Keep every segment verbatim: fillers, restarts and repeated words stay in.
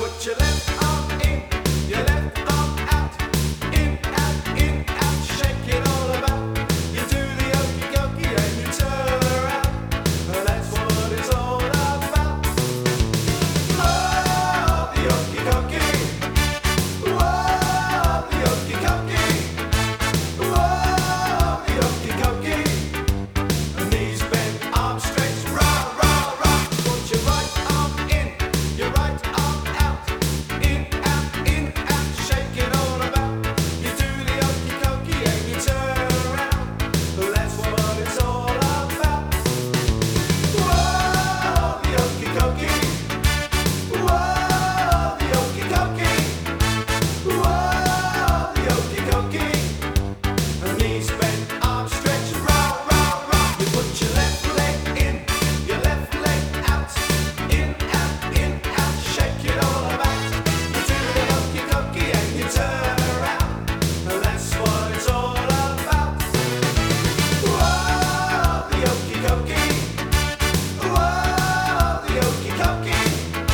Put your left arm in, your left arm out, in, out, in, out, shake it all about. You do the okey dokey and you turn around, and that's what it's all about. Oh, the okey dokey. Whoa, the okey dokey. Whoa, the okey dokey. Knees bent, arms stretched, rah, rah, rah. Put your right arm in, your right arm out, in, out, in, out, shake it all about. You do the okey dokey and you turn around, that's what it's all about. Whoa, the okey dokey. Whoa, the okey dokey. Whoa, the okey dokey. Knees bent, arms stretched, rah, rah, rah. You put your left leg in, your left leg out, in, out, in, out, shake it all about. You do the okey dokey and you turn around, that's what it's all about. Whoa, the okey dokey. Whoa, the okey dokey.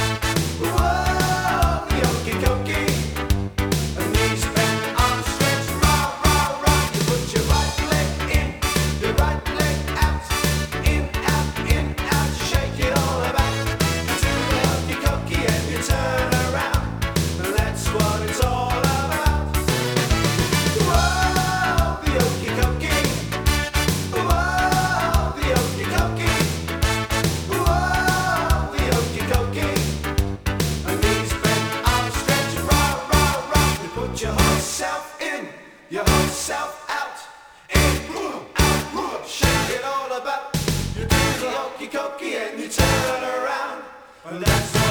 Whoa, the okey dokey. Knees bent, arms stretched, rah, rah, rah. You put your right leg in, your right leg out, in, out, in, out, shake it all about. You do the okey dokey and you turn around, that's what it's all about. Whoa, the okey dokey. Whoa, the okey dokey. Whoa, the okey dokey. Knees bent, arms stretched, rah, rah, rah. You put your whole self in, your whole self out, in, out, shake it all about. You do the okey dokey and you turn around, and that's